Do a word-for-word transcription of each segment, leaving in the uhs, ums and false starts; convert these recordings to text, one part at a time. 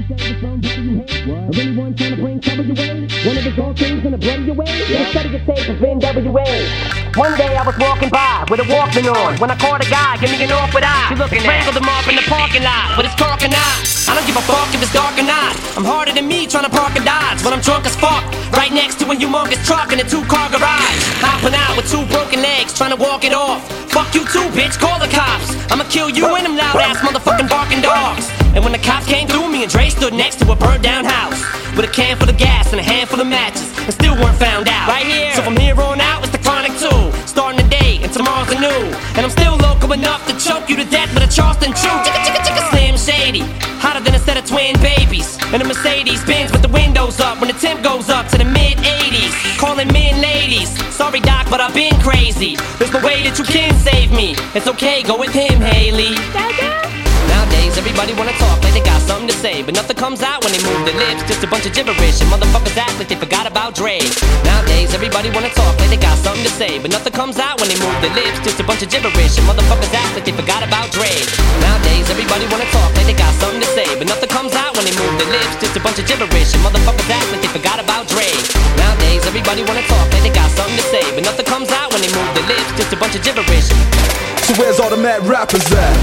Or anyone trying to bring trouble your way? One of the gold things gonna blow your way? Let's study the tape of N W A. One day I was walking by with a Walkman on when I caught a guy, give me an awkward eye. She looking at strangled him off in the parking lot with his talking eye. I don't give a fuck if it's dark or not. I'm harder than me trying to park a Dodge when I'm drunk as fuck, right next to a humongous truck in a two-car garage. Hopping out with two broken legs, trying to walk it off. Fuck you too, bitch, call the cops. I'ma kill you and them loud-ass motherfucking barking dogs. And when the cops came through, me and Dre stood next to a burnt-down house with a can full of gas and a handful of matches, and still weren't found out. Right here. So from here on out, it's the Chronic two, starting the day and tomorrow's a new. And I'm still local enough to choke you to death with a Charleston Chew. Chicka chicka chicka Slim Shady, hotter than a set of twin babies. And a Mercedes Benz with the windows up when the temp goes up to the mid eighties. Calling men ladies, sorry doc, but I've been crazy. There's no way that you can save me. It's okay, go with him, Haley. Nowadays, everybody wanna talk like they got something to say, but nothing comes out when they move their lips. Just a bunch of gibberish, and motherfuckers act like they forgot about Dre. Nowadays, everybody wanna talk like they got something to say, but nothing comes out when they move their lips. Just a bunch of gibberish, and motherfuckers act like they forgot about Dre. Nowadays, everybody wanna talk like they got something to say, but nothing comes out when they move their lips. Just a bunch of gibberish, and motherfuckers act like they forgot about Dre. Nowadays, everybody wanna talk like they got something to say, but nothing comes out when they move their lips. Just a bunch of gibberish. So where's all the mad rappers at?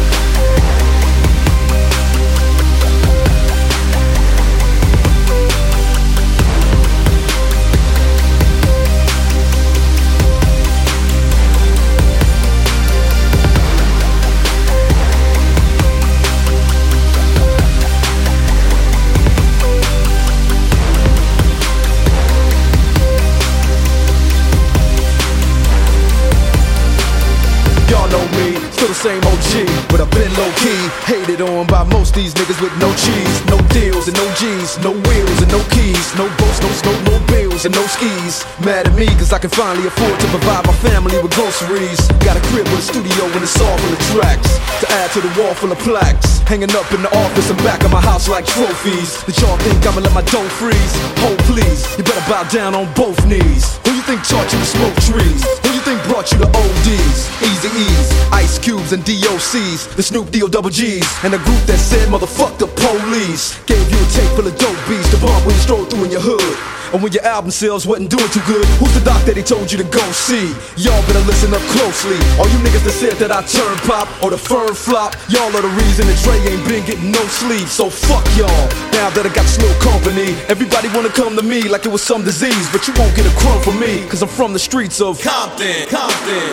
Still the same O G, but I've been low-key hated on by most these niggas with no cheese, no deals and no G's, no wheels and no keys, no boats, no snow, no bills and no skis. Mad at me cause I can finally afford to provide my family with groceries. Got a crib with a studio and it's all full of tracks to add to the wall full of plaques, hanging up in the office and back of my house like trophies. Did y'all think I'ma let my dough freeze? Hold please, you better bow down on both knees. Who you think taught you to smoke trees? Who you think brought you to O Ds? Easy E's, Ice Cubes and D O C's, the Snoop D O double G's, and a group that said motherfuck the police. Gave you a tape full of dope beats to bump when you stroll through in your hood. And when your album sales wasn't doing too good, who's the doc that he told you to go see? Y'all better listen up closely. All you niggas that said that I turn pop or the firm flop, y'all are the reason that Dre ain't been getting no sleep. So fuck y'all. Now that I got this little company, everybody wanna come to me like it was some disease, but you won't get a crumb from me, cause I'm from the streets of Compton, Compton.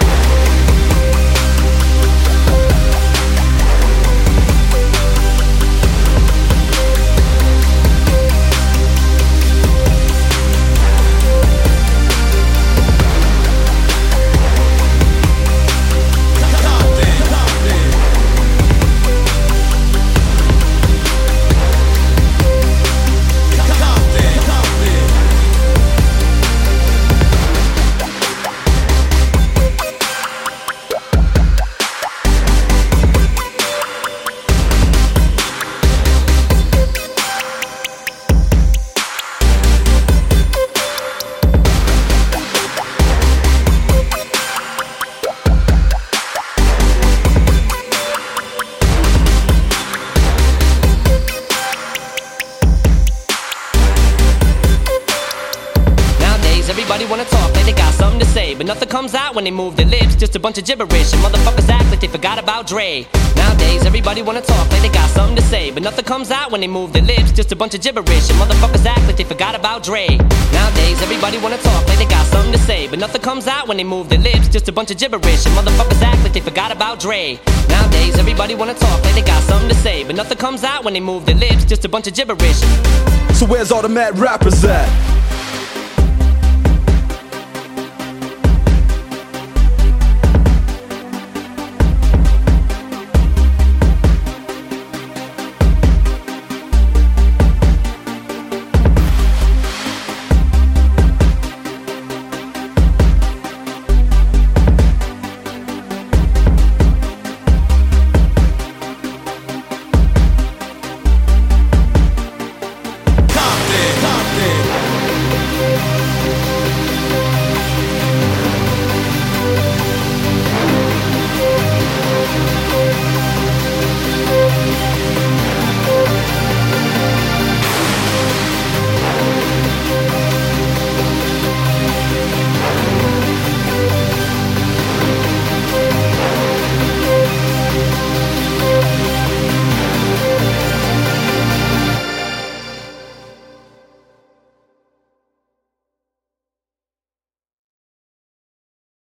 Everybody wanna talk like they got something to say, but nothing comes out when they move their lips. Just a bunch of gibberish, and motherfuckers act like they forgot about Dre. Nowadays, everybody wanna talk like they got something to say, but nothing comes out when they move their lips. Just a bunch of gibberish, and motherfuckers act like they forgot about Dre. Nowadays, everybody wanna talk like they got something to say, but nothing comes out when they move their lips. Just a bunch of gibberish, and motherfuckers act like they forgot about Dre. Nowadays, everybody wanna talk like they got something to say, but nothing comes out when they move their lips. Just a bunch of gibberish. So where's all the mad rappers at?